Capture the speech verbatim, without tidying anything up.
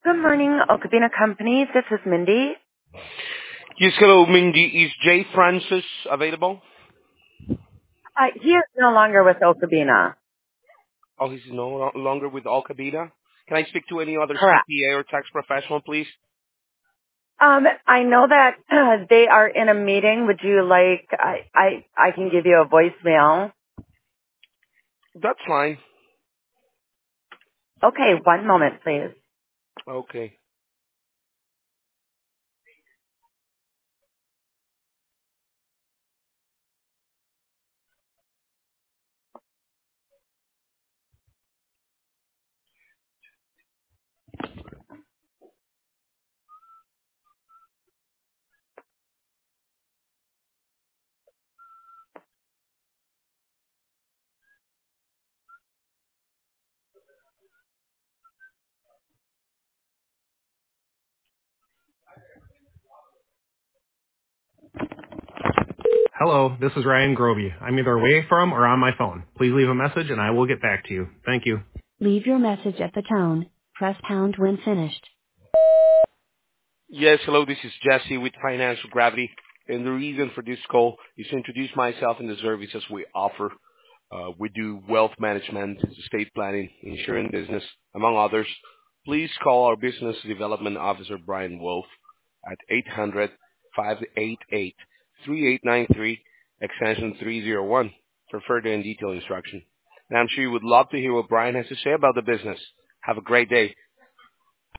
Good morning, Okabina Company. This is Mindy. Yes, hello, Mindy. Is Jay Francis available? Uh, he is no longer with Okabina. Oh, he's no lo- longer with Alcabida? Can I speak to any other Correct. C P A or tax professional, please? Um, I know that uh, they are in a meeting. Would you like? I I I can give you a voicemail. That's fine. Okay, one moment, please. Okay. Hello, this is Ryan Groby. I'm either away from or on my phone. Please leave a message and I will get back to you. Thank you. Leave your message at the tone. Press pound when finished. Yes, hello, this is Jesse with Financial Gravity. And the reason for this call is to introduce myself and the services we offer. Uh, we do wealth management, estate planning, insurance business, among others. Please call our Business Development Officer, Brian Wolf, at eight hundred, five eight eight, three eight nine three, extension three oh one, for further and detailed instruction. And I'm sure you would love to hear what Brian has to say about the business. Have a great day.